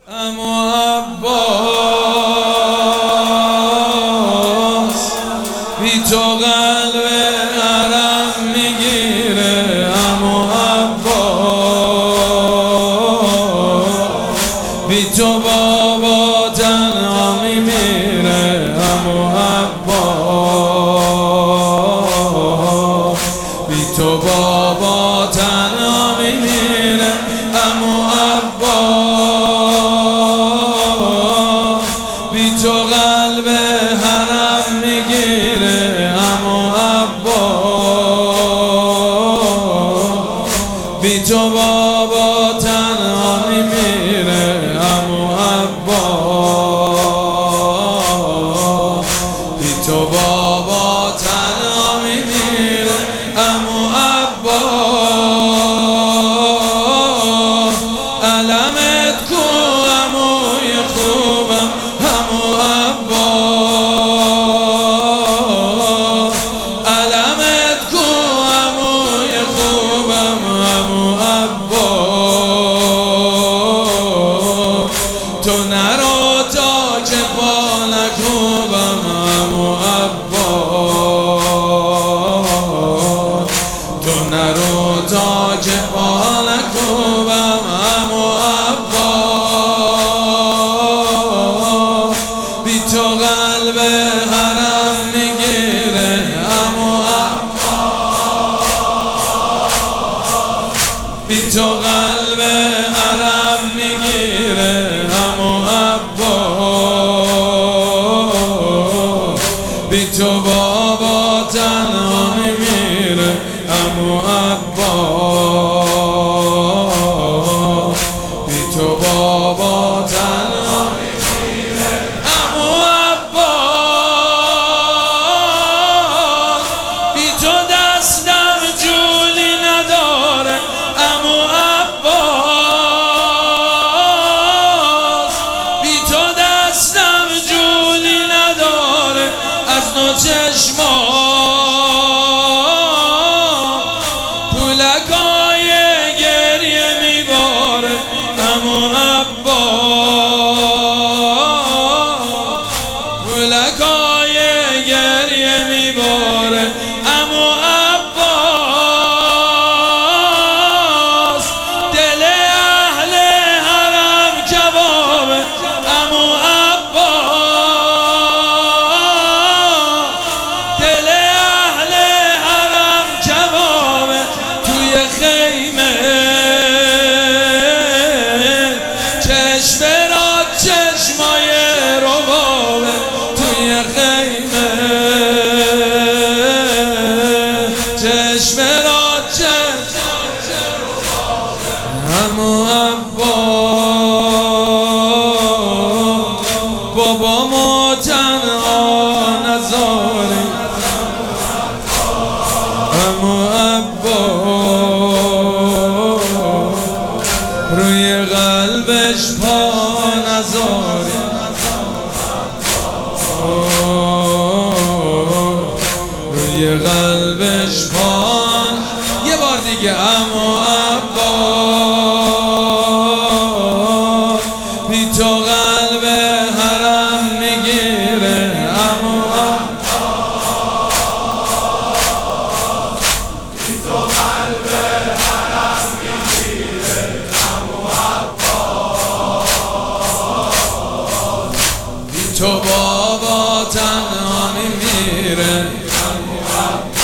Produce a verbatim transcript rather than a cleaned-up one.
اما عباس بی تو قلب حرم میگیره. اما عباس بی تو بابا تنها میمیره. اما عباس بی تو بابا تنها میمیره. اما عباس بی تو قلب حرم میگیره. اما عباس بی تو بابا تنها میمیره. اما عباس بی تو بابا تنها میمیره. اما عباس علمت کو عموی خوبم. اما عباس علمت کو عموی خوبم. اما عباس تو نرو تا که پا نکوبم. اما عباس تو نرو تا که پا نکوبم. اما عباس بی تو قلب حرم میگیره. اما عباس بی تو قلب حرم میگیره. اما عباس بی تو بابا تنها میمیره. اما عباس بی تو بابا تنها میمیره. اما عباس بی تو دستم جولی نداره. اما عباس بی تو دستم جولی نداره. از دو چشمام پولکای گریه میباره. اما عباس پولکای گریه میباره. اما عباس دل اهل حرم کبابه. اما عباس دل اهل حرم کبابه. توی خیمه چشم را چشمای ربابه. توی خیمه چشم را چشمای ربابه. اما عباس بابا ما تنها نذاره. اما عباس روی قلبش پا نذاره. روی قلبش پا یه بار دیگه. اما عباس بی تو قلب حرم میگیره. اما عباس بی تو قلب حرم میگیره. اما عباس بی تو بابا تنها میمیره. اما